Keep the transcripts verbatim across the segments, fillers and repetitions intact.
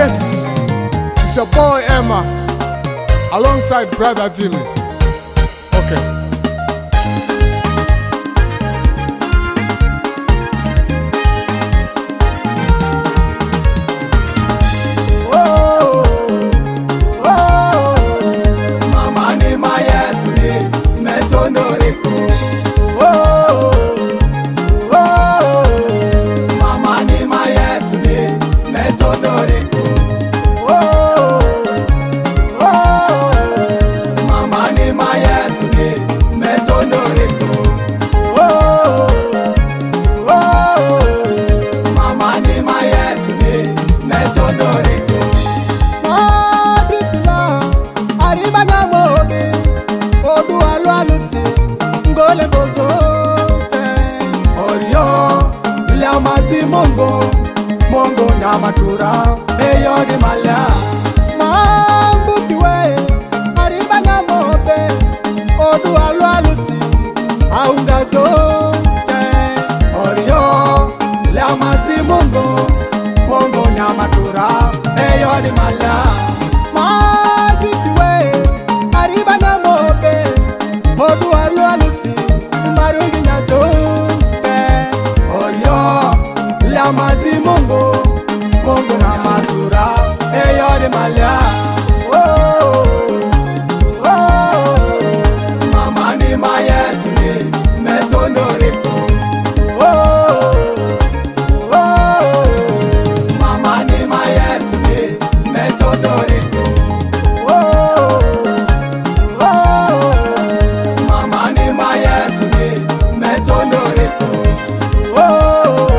Yes, it's your boy Emma, alongside brother Jimmy. Okay. Mongo, Mongo na matura, eyo di malya. Mambu kiwe, ariba na mobe, odu alu alusi, aunda zote. Orio, la masi mongo, Mongo na matura, eyo di malya. Mambu kiwe, ariba na mobe, odu alu alusi, marungi na zote. Orio, la mazi mongo, mongo na matura, eyo de malya. Oh, oh, mama ni mayesi ni metondo riko. Oh, oh, mama ni mayesi ni metondo riko. Oh, oh, mama ni mayesi ni metondo riko. Oh.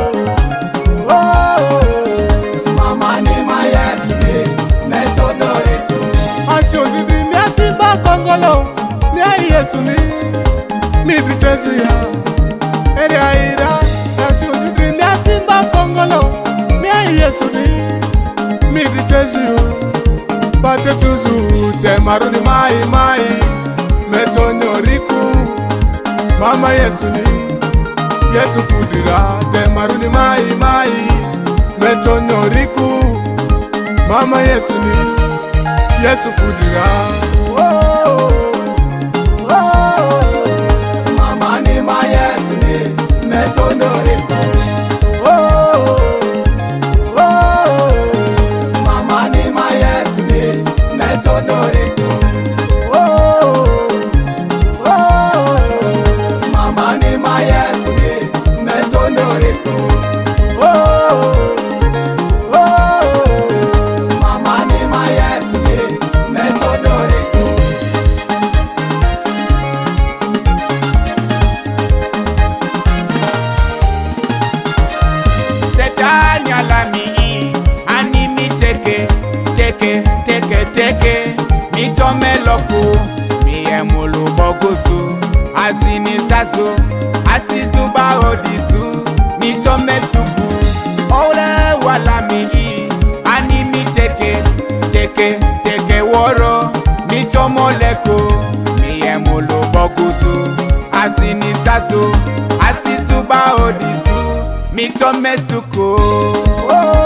Yesu ni mi bichezu ya eri aira Yesu ni mi asimba kongolo mi Yesu ni mi bichezu yo bate suzu te maruni mai mai metonyo riku mama Yesu ni Yesu fudira te maruni mai mai metonyo riku mama Yesu ni Yesu fudira. Oh, mama ni mayesi ni metondo riko. Oh, oh, mama ni mayesi ni metondo riko. Oh, oh, mama ni mayesi ni metondo riko. Oh, oh, mama ni mayesi ni metondo riko. Teke, teke, teke, mi tome loku, mi emulu bogusu, asini sasu, asisu ba odisu, mi tome suku, ole wala mi i, ani mi teke, teke, teke woro, mi tomo leku, mi emulu bogusu, asini sasu, asisu ba odisu, mi tome suku. Oh.